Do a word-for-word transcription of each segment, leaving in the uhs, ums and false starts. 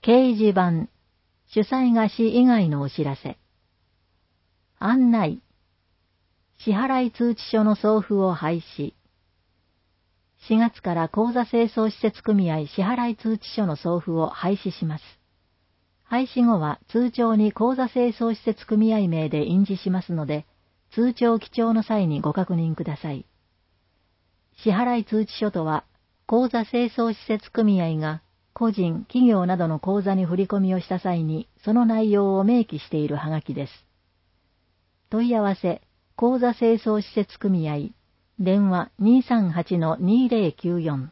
掲示板、主催が市以外のお知らせ。案内、支払い通知書の送付を廃止。しがつから口座清掃施設組合支払い通知書の送付を廃止します。廃止後は通帳に口座清掃施設組合名で印字しますので、通帳記帳の際にご確認ください。支払い通知書とは、口座清掃施設組合が個人、企業などの口座に振り込みをした際に、その内容を明記しているはがきです。問い合わせ、口座清掃施設組合、電話 にーさんはちのにーぜろきゅうよん。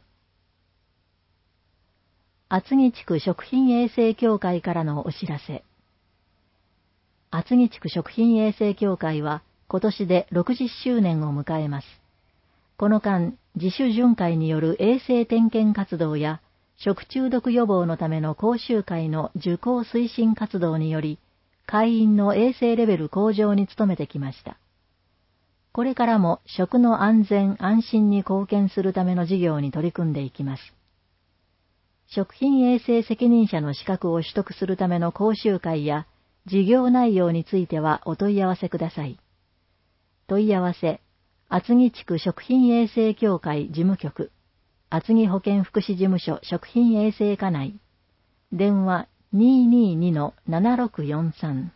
厚木地区食品衛生協会からのお知らせ。厚木地区食品衛生協会は今年でろくじゅっしゅうねんを迎えます。この間、自主巡回による衛生点検活動や食中毒予防のための講習会の受講推進活動により、会員の衛生レベル向上に努めてきました。これからも食の安全安心に貢献するための事業に取り組んでいきます。食品衛生責任者の資格を取得するための講習会や事業内容についてはお問い合わせください。問い合わせ、厚木地区食品衛生協会事務局、厚木保健福祉事務所食品衛生課内、電話 にーにーにのななろくよんさん。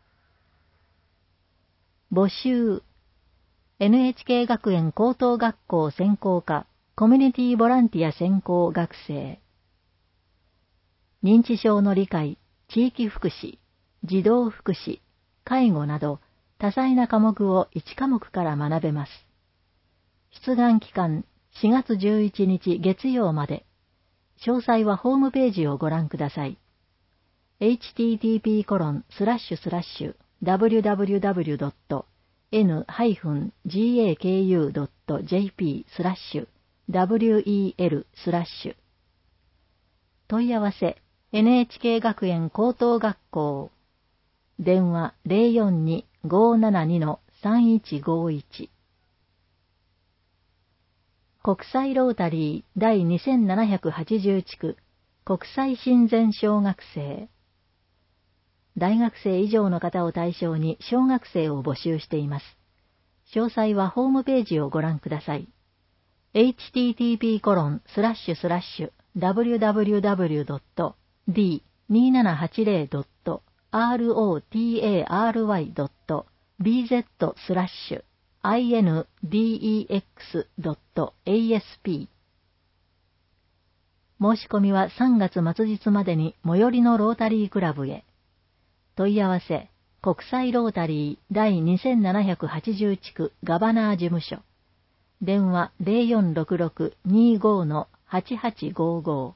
募集、エヌエイチケー 学園高等学校専攻科コミュニティボランティア専攻学生。認知症の理解、地域福祉、児童福祉、介護など多彩な科目をいちかもくから学べます。出願期間しがつじゅういちにち月曜まで。詳細はホームページをご覧ください。エイチティーティーピーコロンスラッシュスラッシュダブリューダブリューダブリュードットエヌハイフンジェーケーユードットジェーピースラッシュダブリューイーエルスラッシュ。問い合わせ エヌエイチケー 学園高等学校、電話 ゼロよんに ごーななにのさんいちごいち。国際ロータリー第にせんななひゃくはちじゅう地区国際親善小学生。大学生以上の方を対象に小学生を募集しています。詳細はホームページをご覧ください。エイチティーティーピーコロンスラッシュスラッシュダブリューダブリューダブリュードットディーにーななはちゼロドットアールオーティーエーアールワイドットビーゼットスラッシュアイエヌディーイーエックスドットエーエスピー。申し込みはさんがつ末日までに最寄りのロータリークラブへ。問い合わせ、国際ロータリー第にせんななひゃくはちじゅう地区ガバナー事務所。電話 ゼロよんろくろく にーごーのはちはちごーごー。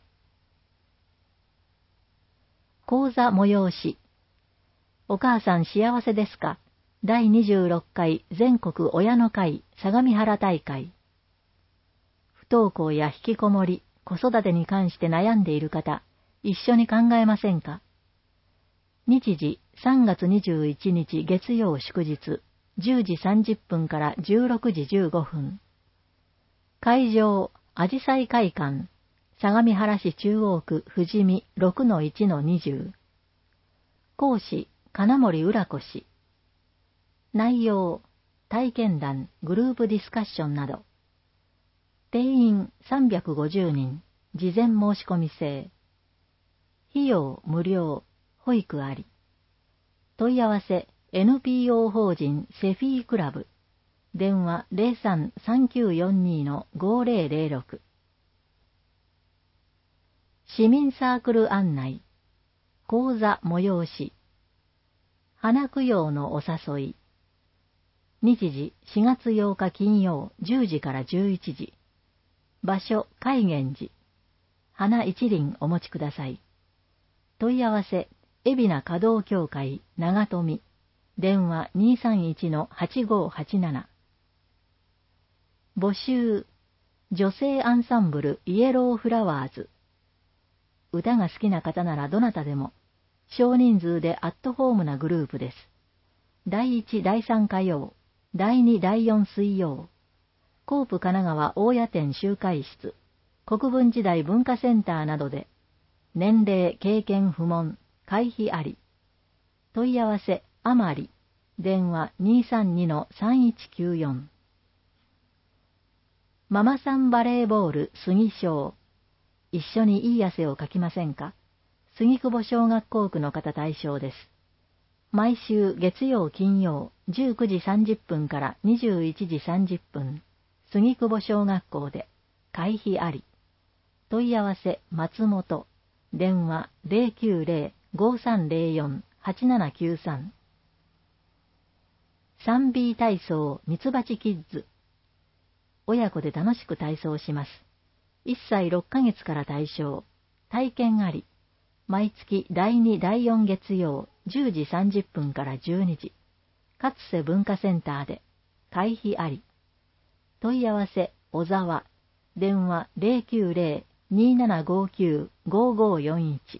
講座催し。お母さん幸せですか？だいにじゅうろっかい全国親の会相模原大会。不登校や引きこもり、子育てに関して悩んでいる方、一緒に考えませんか？日時さんがつにじゅういちにち月曜祝日じゅうじさんじゅっぷんからじゅうろくじじゅうごふん。会場、あじさい会館、相模原市中央区富士見 ろくのいちのにじゅう。講師、金森浦子氏。内容、体験談、グループディスカッションなど。定員さんびゃくごじゅうにん、事前申し込み制。費用無料、保育あり。問い合わせ エヌピーオー 法人セフィークラブ。電話 ゼロさん さんきゅうよんにのごーぜろぜろろく。市民サークル案内。講座催し。花供養のお誘い。日時しがつようか金曜じゅうじからじゅういちじ。場所海源寺。花一輪お持ちください。問い合わせ海老名華道協会長富。電話 にーさんいちのはちごーはちなな。募集、女性アンサンブルイエローフラワーズ。歌が好きな方ならどなたでも、少人数でアットホームなグループです。だいいち、だいさん火曜、だいに、だいよん水曜。コープ神奈川大谷店集会室、国分時代文化センターなどで、 年齢、経験不問、会費あり。問い合わせ、あまり。電話 にーさんにのさんいちきゅうよん。ママさんバレーボール杉小。一緒にいい汗をかきませんか？杉久保小学校区の方対象です。毎週月曜金曜じゅうくじさんじゅっぷんからにじゅういちじさんじゅっぷん、杉久保小学校で、会費あり。問い合わせ、松本。電話 ゼロきゅうゼロ ごさんゼロよん はちななきゅうさん。スリービー 体操ミツバチキッズ。親子で楽しく体操します。いっさいろっかげつから対象。体験あり。毎月だいにだいよん月曜じゅうじさんじゅっぷんからじゅうにじ。勝瀬文化センターで。会費あり。問い合わせ、小沢。電話 ゼロきゅうゼロ にーななごきゅう ごごよんいち。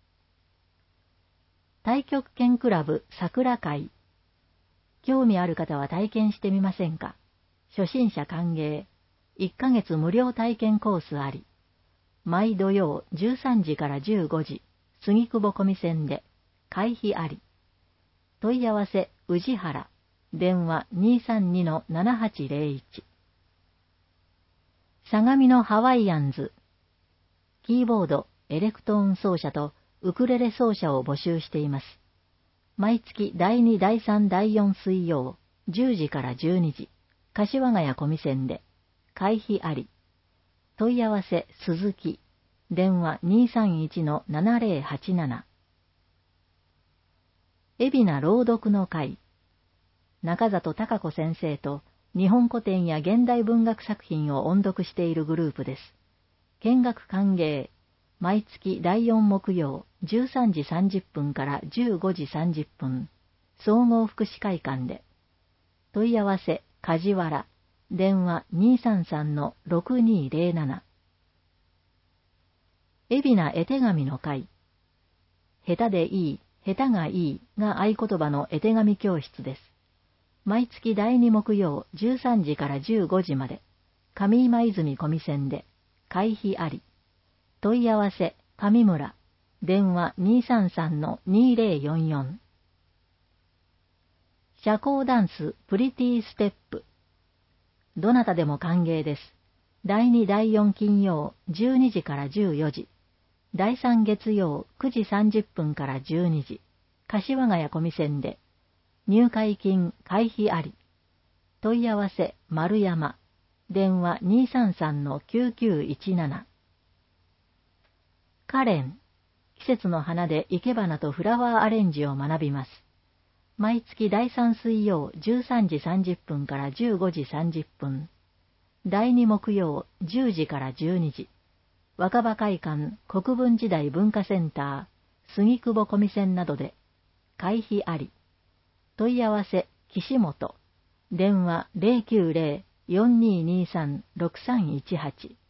太極拳クラブ桜会。興味ある方は体験してみませんか？初心者歓迎。いっかげつ無料体験コースあり。毎土曜じゅうさんじからじゅうごじ、杉久保小見線で、会費あり。問い合わせ、宇治原。電話 にーさんにのななはちゼロいち。相模のハワイアンズ。キーボード、エレクトーン奏者とウクレレ奏者を募集しています。毎月だいに、だいさん、だいよん水曜、じゅうじからじゅうにじ、柏ヶ谷小見線で、会費あり。問い合わせ、鈴木。電話 にーさんいちのななゼロはちなな。海老名朗読の会。中里孝子先生と日本古典や現代文学作品を音読しているグループです。見学歓迎。毎月だいよん木曜じゅうさんじさんじゅっぷんからじゅうごじさんじゅっぷん、総合福祉会館で。問い合わせ、梶原。電話 にーさんさんのろくにゼロなな。海老名絵手紙の会。下手でいい、下手がいいが合言葉の絵手紙教室です。毎月だいに木曜じゅうさんじからじゅうごじまで、上今泉小見線で、会費あり。問い合わせ、上村。電話 にーさんさんのにゼロよんよん。社交ダンスプリティステップ。どなたでも歓迎です。だいにだいよん金曜じゅうにじからじゅうよじ。だいさん月曜くじさんじゅっぷんからじゅうにじ。柏ヶ谷小見線で。入会金会費あり。問い合わせ、丸山。電話 にーさんさんのきゅうきゅういちなな。カレン。季節の花で生け花とフラワーアレンジを学びます。毎月だいさん水曜じゅうさんじさんじゅっぷんからじゅうごじさんじゅっぷん。だいに木曜じゅうじからじゅうにじ。若葉会館国分時代文化センター、杉久保小見線などで、会費あり。問い合わせ、岸本。電話 ゼロきゅうゼロ よんにーにーさん ろくさんいちはち。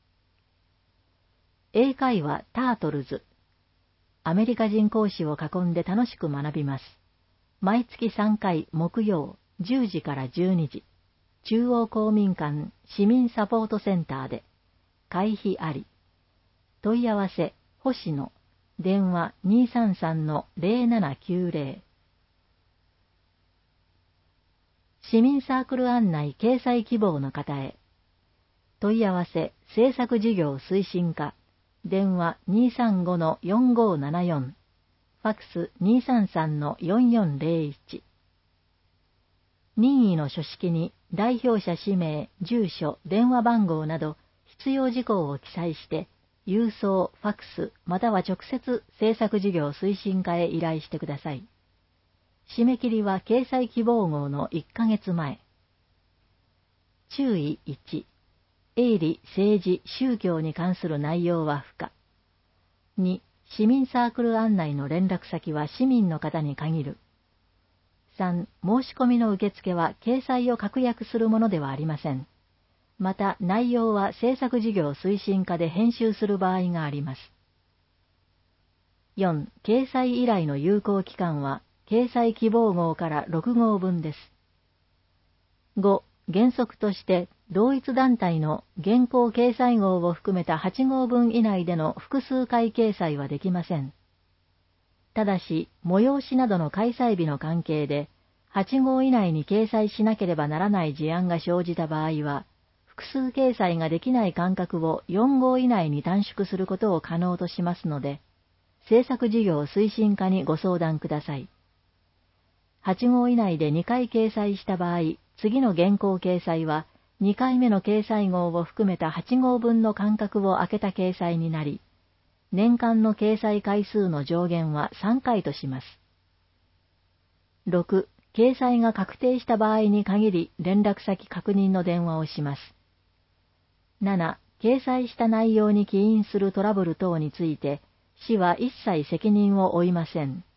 英会話タートルズ。アメリカ人講師を囲んで楽しく学びます。毎月さんかい木曜じゅうじからじゅうにじ。中央公民館市民サポートセンターで、会費あり。問い合わせ、星野。電話 にーさんさんのゼロななきゅうゼロ。市民サークル案内掲載希望の方へ。問い合わせ、制作事業推進課。電話 にーさんごのよんごななよん。ファックス にーさんさんのよんよんゼロいち。任意の書式に代表者氏名、住所、電話番号など必要事項を記載して、郵送、ファックス、または直接制作事業推進課へ依頼してください。締め切りは掲載希望号のいっかげつまえ。注意いち、営利、政治、宗教に関する内容は不可。に、市民サークル案内の連絡先は市民の方に限る。さん、申し込みの受付は掲載を確約するものではありません。また、内容は制作事業推進課で編集する場合があります。よん、掲載依頼の有効期間は、掲載希望号からろく号分です。ご、原則として同一団体の現行掲載号を含めたはち号分以内での複数回掲載はできません。ただし、催しなどの開催日の関係で、はち号以内に掲載しなければならない事案が生じた場合は、複数掲載ができない間隔をよん号以内に短縮することを可能としますので、制作事業推進課にご相談ください。はち号以内でに回掲載した場合、次の現行掲載は、に回目の掲載号を含めたはち号分の間隔を空けた掲載になり、年間の掲載回数の上限はさん回とします。ろく、掲載が確定した場合に限り連絡先確認の電話をします。なな、掲載した内容に起因するトラブル等について、市は一切責任を負いません。